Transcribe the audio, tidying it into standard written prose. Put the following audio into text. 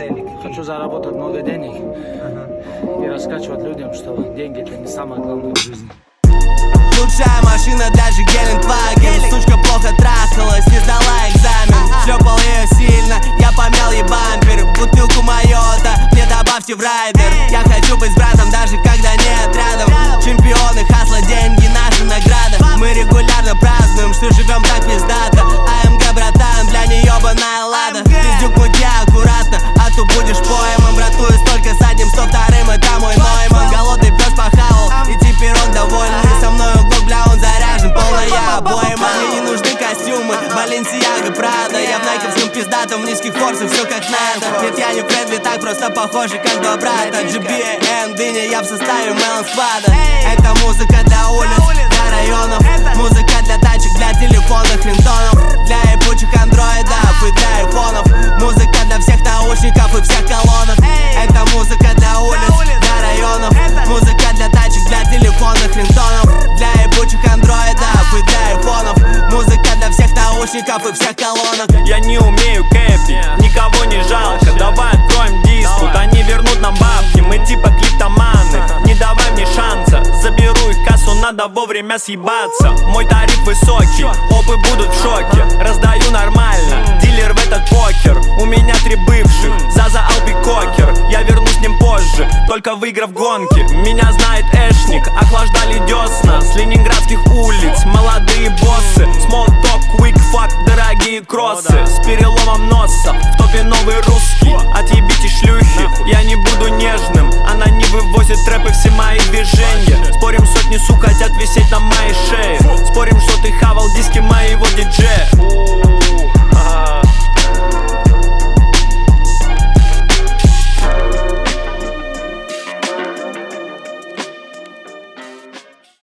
цели? Хочу заработать много денег и раскачивать людям, что деньги это не самое главное в жизни. Лучшая машина, даже Гелендваген. Сучка плохо трахалась, не сдала экзамен. Шлепал ее сильно, я помял ей бампер. Бутылку Майота, мне добавьте в райдер. Я хочу быть с братом, даже когда нет рядом. Чемпионы, хасла, деньги, наша награда. Мы регулярно празднуем, что живем так пиздато. АМГ, братан, для неёбаная лада. Пиздюк, мути аккуратно, а то будешь поэмом. Братую столько с одним 102-м, это мой Нойман. Голодный пес похавал, и теперь он довольный. Со мной углок, бля, он заряжен, полная обойма. Мне не нужны костюмы, Баленсиага, Прада. Я в найковском пиздатом, в низких форсах, все как надо. Нет, я не Фредли, так просто похожи, как два брата. GBN, дыня, я в составе Melon Squad. Это музыка для улиц, для районов. Музыка для тачек, для телефонных рингтонов. Для ебучих андроидов и для айфонов. Музыка для всех наушников и всех колонок. Это музыка для улиц, для районов. Музыка для тачек, для телефонных рингтонов. Для ебучих андроидов и для айфонов. Музыка для всех наушников и всех колонок. Я не умею кэпить, никого не жалко. Давай откроем диспут, они вернут нам бабки. Мы типа клиптоманы, не давай мне шанса. Заберу их кассу, надо вовремя съебаться. Мой тариф высокий, опы будут в шоке. Раздаю нормально, дилер в этот покер. У меня 3 бывших, Заза, Алби, Кокер. Я вернусь с ним позже, только выиграв гонки. Меня знает Эшник, охлаждали десна с ленинградских улиц, молодые боссы. Small talk, quick fuck, дорогие кроссы с переломом носа, в топе новый русский. Отъебите шлюхи, я не буду нежным. Она не вывозит трэпы, все мои движения. Спорим, сотни сук хотят висеть на моей шее. Спорим, что ты хавал диски моего